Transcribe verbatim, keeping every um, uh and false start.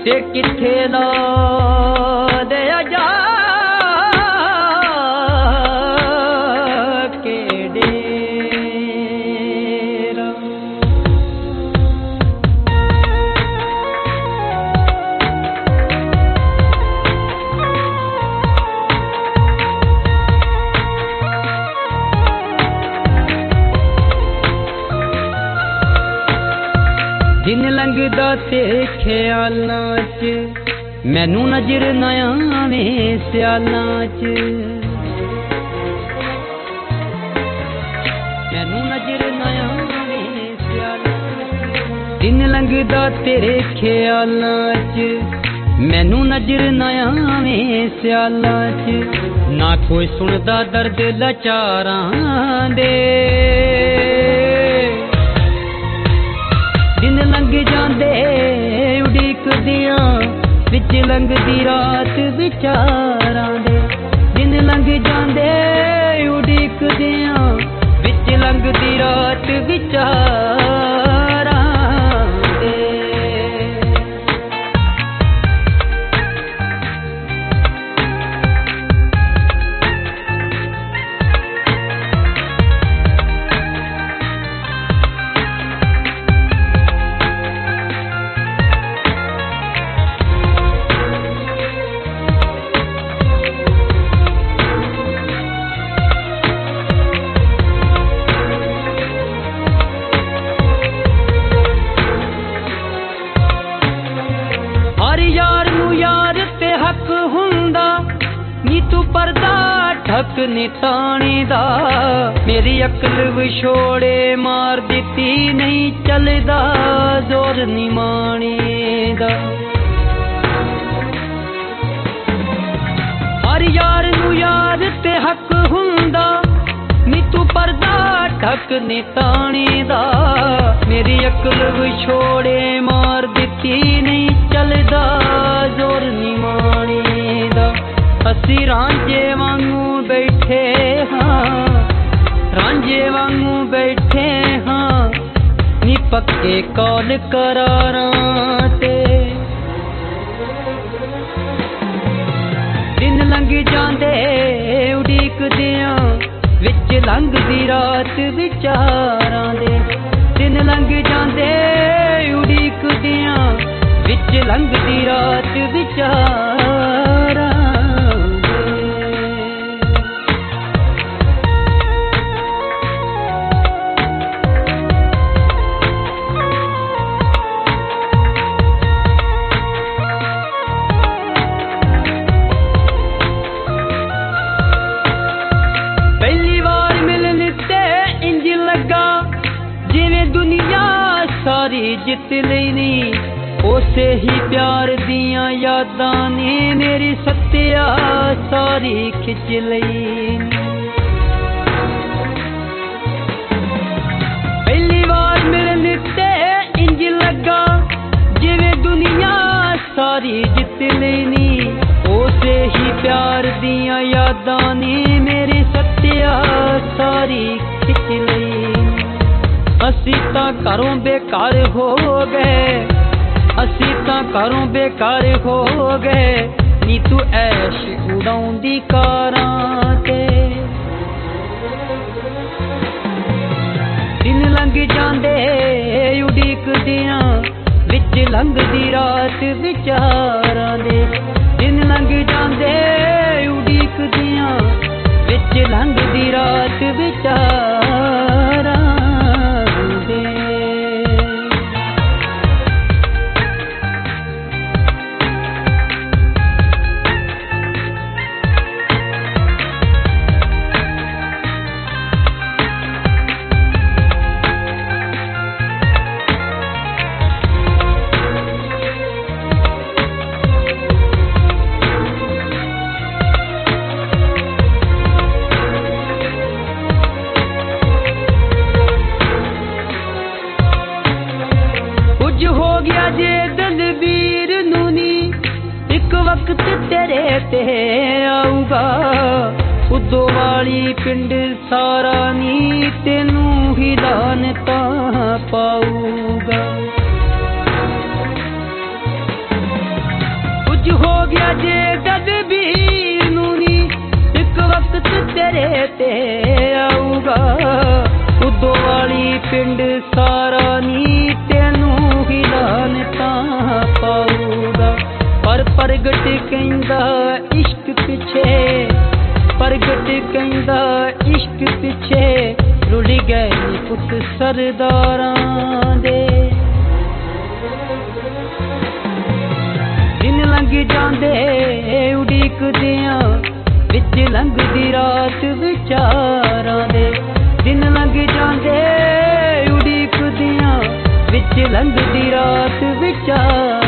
ते किथे ला दे जा के डेरा। दिन लंघदा तेरे ख्यालां च मैनू नजर ना आवे सियालां च, मैनू नजर ना आवे सियालां च। दिन लंघदा तेरे ख्यालां च मैनू नजर ना आवे सियालां च। ना कोई सुनदा दर्द लाचारां दे, दिन लंघ जांदे उड़ीकदियां विच लंघदी रात विचारां दे। दिन लंघ जांदे उड़ीकदियां विच लंघदी रात विचारां दे। हक नी ताने दा मेरी अकल विछोड़े मार दिती, नहीं चलदा जोर नी माने दा। हर यार नू यार ते हक हुंदा नी तू परदा ढक नी ताने दा। मेरी अकल विछोड़े मार दिती, नहीं चलदा जोर नी माने दा। असी रांझे वांगू बैठे हाँ, रांझे वांगू बैठे हाँ नी पक्के कौल करारां ते। दिन लंघ जांदे उड़ीकदियां विच लंघदी रात विचारां दे। दिन लंघ जांदे उड़ीकदियां विच लंघदी रात विचारां। सारी जित लेनी उसे ही प्यार दियां यादां ने मेरी सत्या सारी खिच लेनी। पहली बार मिलन ते इंज लगा जिवें दुनिया सारी जित लेनी उसे ही प्यार दियां यादां ने मेरी सत्या सारी खिच लेनी। असी तां घरों बेकार हो गए, असी तां घरों बेकार हो गए नी तू ऐश उड़ाउंदी कारां ते। दिन लंघ जांदे उड़ीकदियां विच लंघदी रात विचारां दे। दिन लंघ जांदे उड़ीकदियां विच लंघदी रात विचारां। वक्त तेरे ते आऊगा उदो वाली पिंड सारा नी तेनू ही लानता पाऊगा। ਵੀਰ ਨੂੰ ਨੀ ਇੱਕ ਵਕਤ ਤੇਰੇ ਤੇ ਆਊਗਾ। ਉਦੋਂ ਵਾਲੀ ਪਿੰਡ ਸਾਰਾ ਨੀ ਤੈਨੂੰ ਹਿਲਾਨ ਤਾਂ ਪਾਊਗਾ। ਪਰ ਪ੍ਰਗਟ ਕਹਿੰਦਾ ਇਸ਼ਕ ਪਿੱਛੇ, ਪ੍ਰਗਟ ਕਹਿੰਦਾ ਇਸ਼ਕ ਪਿੱਛੇ ਰੁਲ ਗਏ ਨੀ ਪੁੱਤ ਸਰਦਾਰਾਂ ਦੇ। ਦਿਨ ਲੰਘ ਜਾਂਦੇ ਉਡੀਕਦਿਆਂ ਵਿੱਚ ਲੰਘਦੀ ਰਾਤ ਵਿਚਾਰਾਂ ਦੇ। ਦਿਨ ਲੰਘ ਜਾਂਦੇ ਉਡੀਕਦਿਆਂ ਵਿੱਚ ਲੰਘਦੀ ਰਾਤ ਵਿਚਾਰਾਂ